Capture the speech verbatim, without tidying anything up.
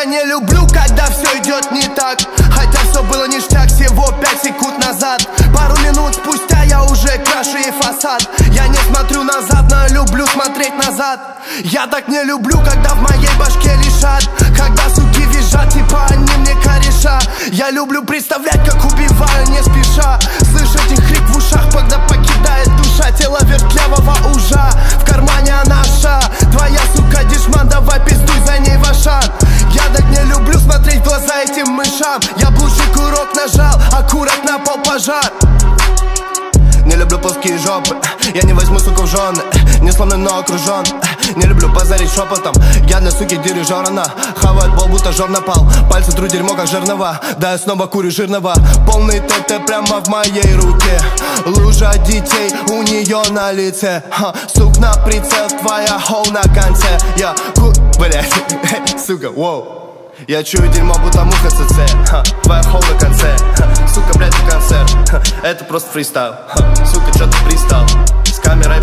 Я не люблю, когда все идет не так, хотя все было ништяк всего пять секунд назад. Пару минут спустя я уже крашу ей фасад. Я не смотрю назад, но люблю смотреть назад. Я так не люблю, когда в моей башке лежат, когда суки визжат, типа они мне кореша. Я люблю представлять, как убиваю не спеша, слышать их крик в ушах, когда покидает душа. Тело вертлявого ужа, в кармане наша. Твоя сука дешман, давай пиздуй за ней в ашан. Я так не люблю смотреть в глаза этим мышам. Я блужий курок нажал, аккурат на пол пожар. Не люблю плоские жопы, я не возьму суку в жены. Не сломлен, но окружен. Не люблю базарить шепотом. Я для суки дирижера на хавает бол, будто жор напал. Пальцы тру дерьмо, как жернова. Да, я снова курю жирного. Полный ТТ прямо в моей руке. Лужа детей у нее на лице. Ха, сук на прицел, твоя хоу на конце. Я ку... Блять, сука, воу. Я чую дерьмо, будто муха ЦЦ. Ха, твоя хоу на конце. Ха, сука, блять, концерт. Ха, это просто фристайл. Ха, сука, чё ты пристал? С камерой